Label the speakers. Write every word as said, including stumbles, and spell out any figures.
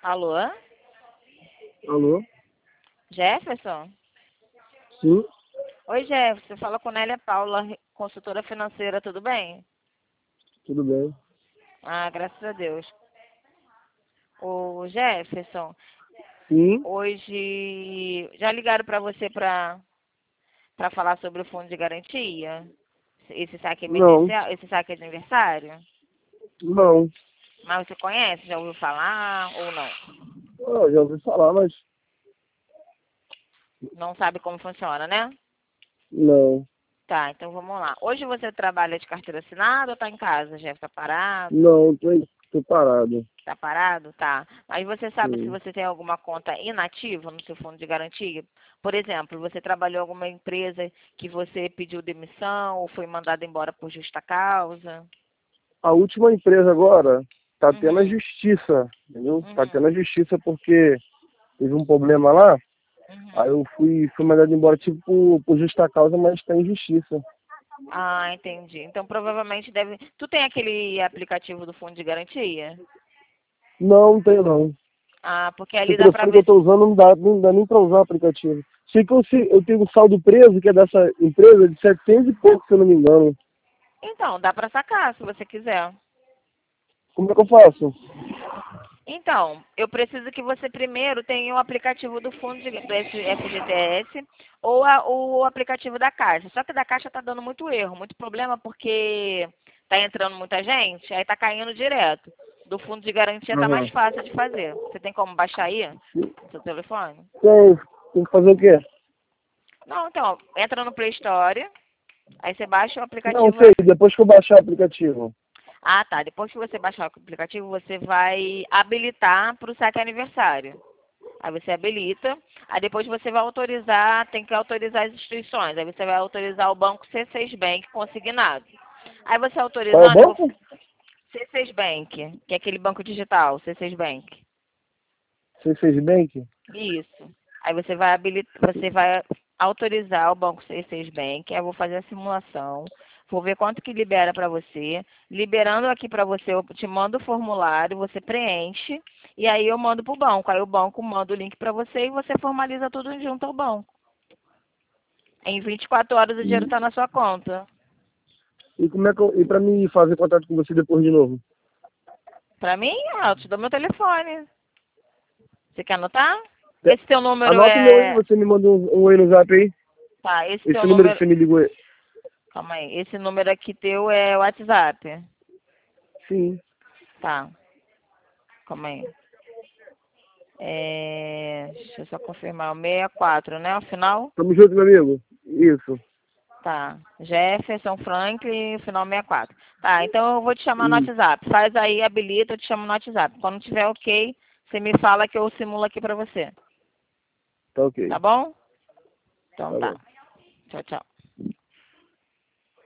Speaker 1: Alô?
Speaker 2: Alô?
Speaker 1: Jefferson?
Speaker 2: Sim,
Speaker 1: Oi, Jefferson. Você fala com Nélia Paula, consultora financeira, tudo bem?
Speaker 2: tudo bem.
Speaker 1: Ah, graças a Deus. Ô, Jefferson,
Speaker 2: Sim,
Speaker 1: hoje já ligaram para você para para falar sobre o fundo de garantia? Esse saque
Speaker 2: não,
Speaker 1: emergencial, esse saque de aniversário?
Speaker 2: não.
Speaker 1: Mas você conhece? Já ouviu falar ou não?
Speaker 2: Ah, já ouvi falar, mas
Speaker 1: Não sabe como funciona, né?
Speaker 2: não,
Speaker 1: Tá, então vamos lá. Hoje você trabalha de carteira assinada ou tá em casa, Jeff? Tá parado?
Speaker 2: não, tô, tô parado.
Speaker 1: Tá parado? Tá. Mas você sabe se
Speaker 2: Sim.
Speaker 1: você tem alguma conta inativa no seu fundo de garantia? Por exemplo, você trabalhou em alguma empresa que você pediu demissão ou foi mandado embora por justa causa?
Speaker 2: A última empresa agora tá tendo a
Speaker 1: Uhum.
Speaker 2: justiça, entendeu? Tá tendo
Speaker 1: Uhum.
Speaker 2: a justiça porque teve um problema lá, aí
Speaker 1: Uhum.
Speaker 2: eu fui, fui mandado embora tipo por, por justa causa, mas tá em justiça.
Speaker 1: Ah, entendi. Então provavelmente deve. Tu tem aquele aplicativo do fundo de garantia?
Speaker 2: Não, não tenho não.
Speaker 1: Ah, porque
Speaker 2: O
Speaker 1: ali dá pra
Speaker 2: telefone que eu
Speaker 1: ver.
Speaker 2: tô usando não dá, não dá nem pra usar o aplicativo. Sei que eu, sei- eu tenho um saldo preso, que é dessa empresa, de setecentos e pouco, se eu não me engano.
Speaker 1: Então, dá pra sacar se você quiser.
Speaker 2: Como é que eu faço?
Speaker 1: Então, eu preciso que você primeiro tenha o aplicativo do fundo de, do F G T S ou a- o aplicativo da Caixa. Só que da Caixa tá dando muito erro, muito problema, porque tá entrando muita gente, aí tá caindo direto. Do fundo de garantia tá mais
Speaker 2: Aham.
Speaker 1: fácil de fazer. Você tem como baixar aí no seu telefone?
Speaker 2: Tem, tem que fazer o quê?
Speaker 1: Não, então, entra no Play Store, aí você baixa o
Speaker 2: Não,
Speaker 1: aplicativo.
Speaker 2: sei, depois que eu baixar o aplicativo.
Speaker 1: Ah, tá. Depois que você baixar o aplicativo, você vai habilitar para o saque aniversário. Aí você habilita, aí depois você vai autorizar, tem que autorizar as instituições. Aí você vai autorizar o banco C seis Bank consignado. Aí você
Speaker 2: Qual é o
Speaker 1: autorizando, eu vou
Speaker 2: banco?
Speaker 1: C seis Bank, que é aquele banco digital, C seis Bank.
Speaker 2: C seis Bank?
Speaker 1: Isso. Aí você vai habilitar, você vai autorizar o banco C seis Bank, aí eu vou fazer a simulação, vou ver quanto que libera para você. Liberando aqui para você, eu te mando o formulário, você preenche e aí eu mando para o banco. Aí o banco manda o link para você e você formaliza tudo junto ao banco. Em vinte e quatro horas o dinheiro
Speaker 2: E,
Speaker 1: está na sua conta.
Speaker 2: e como é que eu, e pra mim fazer contato com você depois de novo?
Speaker 1: Para mim, ah, eu te dou meu telefone. Você quer anotar?
Speaker 2: É,
Speaker 1: Esse teu número
Speaker 2: anota o meu aí,
Speaker 1: é.
Speaker 2: você me manda um, um oi no zap aí.
Speaker 1: Tá, esse teu
Speaker 2: Esse número que
Speaker 1: número.
Speaker 2: você me ligou aí.
Speaker 1: Calma aí. Esse número aqui teu é o WhatsApp.
Speaker 2: Sim.
Speaker 1: Tá, calma aí. É, deixa eu só confirmar. O sessenta e quatro, né? O final?
Speaker 2: Tamo junto, meu amigo. Isso.
Speaker 1: Tá. Jefferson Franklin, o final sessenta e quatro. Tá, então eu vou te chamar no
Speaker 2: Isso.
Speaker 1: WhatsApp. Faz aí, habilita, eu te chamo no WhatsApp. Quando tiver ok, você me fala que eu simulo aqui pra você.
Speaker 2: Tá ok.
Speaker 1: Tá bom? Então
Speaker 2: Tá
Speaker 1: tá.
Speaker 2: bom.
Speaker 1: Tchau, tchau.